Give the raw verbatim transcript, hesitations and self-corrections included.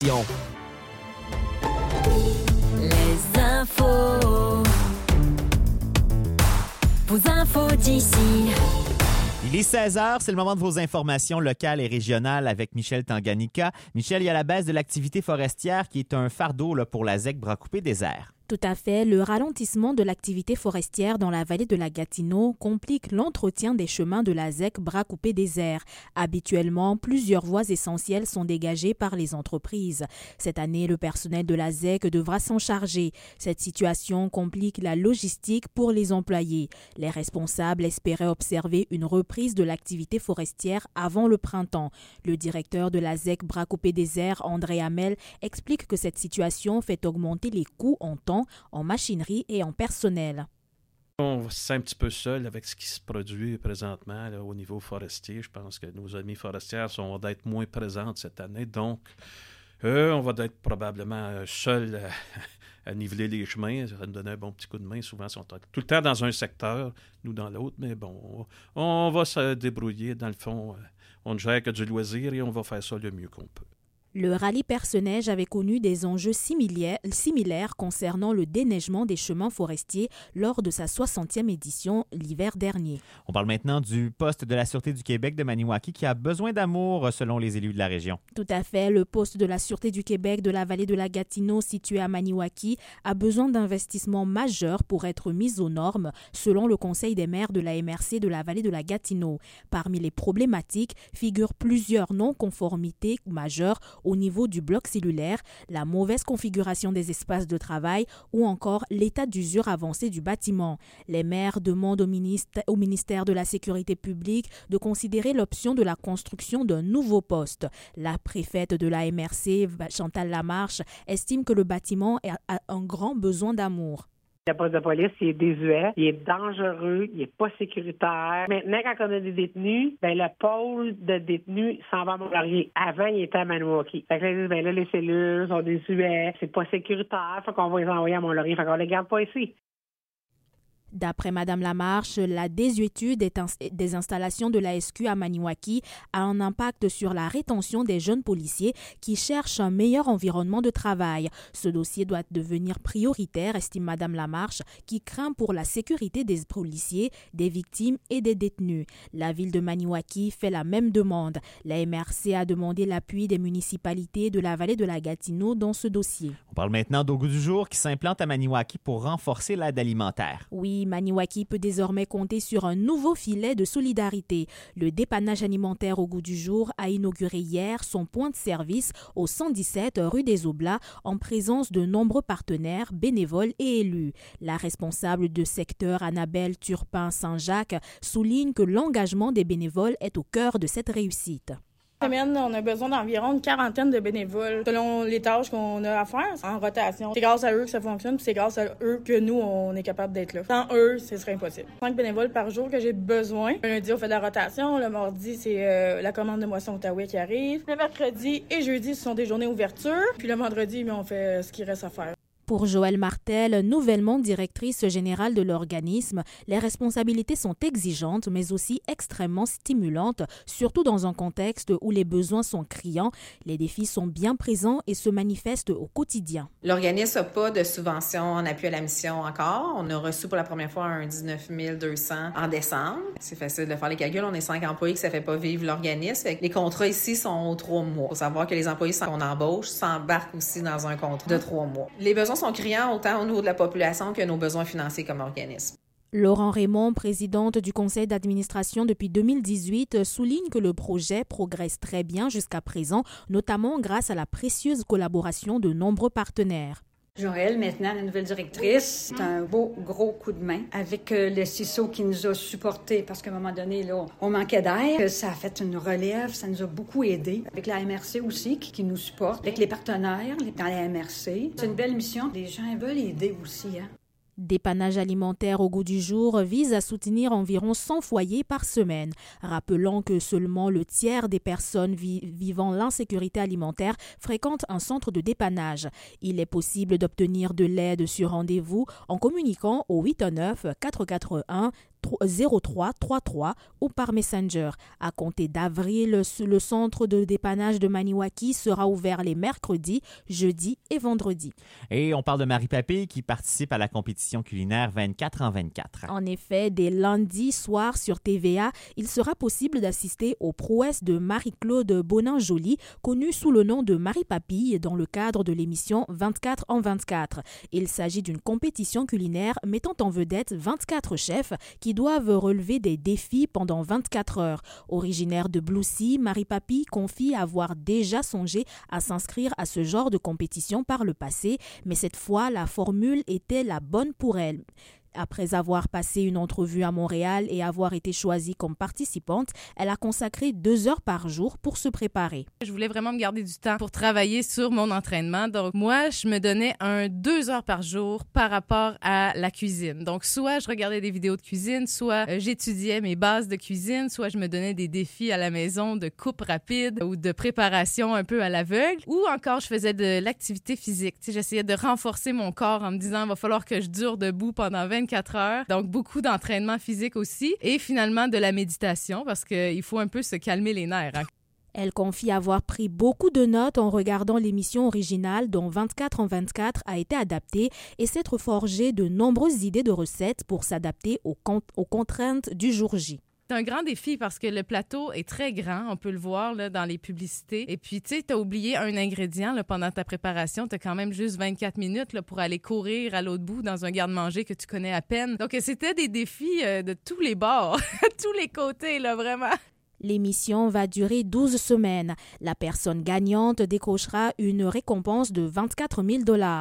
Les infos. Vos infos d'ici. Il est seize heures, c'est le moment de vos informations locales et régionales avec Michel Tanganyika. Michel, il y a la baisse de l'activité forestière qui est un fardeau là, pour la Z E C Bras-Coupé-Désert. Tout à fait. Le ralentissement de l'activité forestière dans la vallée de la Gatineau complique l'entretien des chemins de la Z E C Bras-Coupé-Désert. Habituellement, plusieurs voies essentielles sont dégagées par les entreprises. Cette année, le personnel de la Z E C devra s'en charger. Cette situation complique la logistique pour les employés. Les responsables espéraient observer une reprise de l'activité forestière avant le printemps. Le directeur de la Z E C Bras-Coupé-Désert, André Hamel, explique que cette situation fait augmenter les coûts en temps, en machinerie et en personnel. On se sent un petit peu seul avec ce qui se produit présentement là, au niveau forestier. Je pense que nos amis forestières sont d'être moins présentes cette année. Donc, euh, on va être probablement seuls à, à niveler les chemins. Ça va nous donner un bon petit coup de main. Souvent, ils sont tout le temps dans un secteur, nous dans l'autre. Mais bon, on, on va se débrouiller. Dans le fond, on ne gère que du loisir et on va faire ça le mieux qu'on peut. Le rallye Perce-Neige avait connu des enjeux similaires, similaires concernant le déneigement des chemins forestiers lors de sa soixantième édition l'hiver dernier. On parle maintenant du poste de la Sûreté du Québec de Maniwaki qui a besoin d'amour selon les élus de la région. Tout à fait. Le poste de la Sûreté du Québec de la vallée de la Gatineau situé à Maniwaki a besoin d'investissements majeurs pour être mis aux normes selon le Conseil des maires de la M R C de la vallée de la Gatineau. Parmi les problématiques figurent plusieurs non-conformités majeures au niveau du bloc cellulaire, la mauvaise configuration des espaces de travail ou encore l'état d'usure avancé du bâtiment. Les maires demandent au ministère, au ministère de la Sécurité publique de considérer l'option de la construction d'un nouveau poste. La préfète de la M R C, Chantal Lamarche, estime que le bâtiment a un grand besoin d'amour. Le poste de police, il est désuet, il est dangereux, il n'est pas sécuritaire. Maintenant, quand on a des détenus, ben le pôle de détenus s'en va à Mont-Laurier. Avant, il était à Maniwaki. Fait que là, ils disent, ben là, les cellules sont désuets, c'est pas sécuritaire, fait qu'on va les envoyer à Mont-Laurier. Fait qu'on les garde pas ici. D'après Mme Lamarche, la désuétude des installations de l'A S Q à Maniwaki a un impact sur la rétention des jeunes policiers qui cherchent un meilleur environnement de travail. Ce dossier doit devenir prioritaire, estime Mme Lamarche, qui craint pour la sécurité des policiers, des victimes et des détenus. La ville de Maniwaki fait la même demande. La M R C a demandé l'appui des municipalités de la vallée de la Gatineau dans ce dossier. On parle maintenant d'Au goût du jour qui s'implante à Maniwaki pour renforcer l'aide alimentaire. Oui, Maniwaki peut désormais compter sur un nouveau filet de solidarité. Le dépannage alimentaire Au goût du jour a inauguré hier son point de service au cent dix-sept rue des Oblats en présence de nombreux partenaires, bénévoles et élus. La responsable de secteur Annabelle Turpin-Saint-Jacques souligne que l'engagement des bénévoles est au cœur de cette réussite. Semaine, on a besoin d'environ une quarantaine de bénévoles selon les tâches qu'on a à faire en rotation. C'est grâce à eux que ça fonctionne, puis c'est grâce à eux que nous, on est capable d'être là. Sans eux, ce serait impossible. Cinq bénévoles par jour que j'ai besoin. Le lundi, on fait de la rotation. Le mardi, c'est euh, la commande de moisson Outaouais qui arrive. Le mercredi et jeudi, ce sont des journées ouverture. Puis le vendredi, on fait ce qu'il reste à faire. Pour Joëlle Martel, nouvellement directrice générale de l'organisme, les responsabilités sont exigeantes mais aussi extrêmement stimulantes, surtout dans un contexte où les besoins sont criants, les défis sont bien présents et se manifestent au quotidien. L'organisme n'a pas de subvention en appui à la mission encore. On a reçu pour la première fois un dix-neuf mille deux cents en décembre. C'est facile de faire les calculs. On est cinq employés que ça ne fait pas vivre l'organisme. Les contrats ici sont aux trois mois. Il faut savoir que les employés qu'on embauche s'embarquent aussi dans un contrat de trois mois. Les besoins sont criants autant au niveau de la population que nos besoins financiers comme organisme. Laurent Raymond, présidente du conseil d'administration depuis deux mille dix-huit, souligne que le projet progresse très bien jusqu'à présent, notamment grâce à la précieuse collaboration de nombreux partenaires. Joëlle, maintenant, la nouvelle directrice, c'est un beau, gros coup de main avec euh, le C I S O qui nous a supportés parce qu'à un moment donné, là, on manquait d'air. Ça a fait une relève, ça nous a beaucoup aidés. Avec la M R C aussi qui, qui nous supporte, avec les partenaires dans la M R C. C'est une belle mission. Les gens veulent aider aussi, hein. Dépannage alimentaire Au goût du jour vise à soutenir environ cent foyers par semaine. Rappelons que seulement le tiers des personnes vi- vivant l'insécurité alimentaire fréquentent un centre de dépannage. Il est possible d'obtenir de l'aide sur rendez-vous en communiquant au huit un neuf quatre quatre un zéro trois trois trois ou par Messenger. À compter d'avril, le centre de dépannage de Maniwaki sera ouvert les mercredis, jeudis et vendredis. Et on parle de Marie Papille qui participe à la compétition culinaire vingt-quatre en vingt-quatre. En effet, dès lundi soir sur T V A, il sera possible d'assister aux prouesses de Marie-Claude Bonin-Joly, connue sous le nom de Marie Papille dans le cadre de l'émission vingt-quatre en vingt-quatre. Il s'agit d'une compétition culinaire mettant en vedette vingt-quatre chefs qui doivent relever des défis pendant vingt-quatre heures. Originaire de Bloussy, Marie Papille confie avoir déjà songé à s'inscrire à ce genre de compétition par le passé, mais cette fois, la formule était la bonne pour elle. Après avoir passé une entrevue à Montréal et avoir été choisie comme participante, elle a consacré deux heures par jour pour se préparer. Je voulais vraiment me garder du temps pour travailler sur mon entraînement. Donc, moi, je me donnais un deux heures par jour par rapport à la cuisine. Donc, soit je regardais des vidéos de cuisine, soit euh, j'étudiais mes bases de cuisine, soit je me donnais des défis à la maison de coupe rapide ou de préparation un peu à l'aveugle, ou encore je faisais de l'activité physique. Tu sais, j'essayais de renforcer mon corps en me disant, il va falloir que je dure debout pendant vingt-quatre heures. Donc, beaucoup d'entraînement physique aussi. Et finalement, de la méditation parce qu'il faut un peu se calmer les nerfs. Hein. Elle confie avoir pris beaucoup de notes en regardant l'émission originale dont vingt-quatre en vingt-quatre a été adaptée et s'être forgé de nombreuses idées de recettes pour s'adapter aux, con- aux contraintes du jour J. C'est un grand défi parce que le plateau est très grand, on peut le voir là, dans les publicités. Et puis, tu sais, tu as oublié un ingrédient là, pendant ta préparation. Tu as quand même juste vingt-quatre minutes là, pour aller courir à l'autre bout dans un garde-manger que tu connais à peine. Donc, c'était des défis euh, de tous les bords, tous les côtés, là, vraiment. L'émission va durer douze semaines. La personne gagnante décrochera une récompense de vingt-quatre mille dollars.